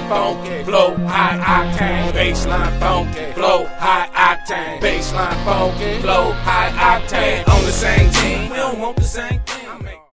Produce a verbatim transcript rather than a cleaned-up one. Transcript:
funky, flow high octane. Baseline funky, flow high octane. Baseline funky, flow high octane. On the same team, we don't want the same thing.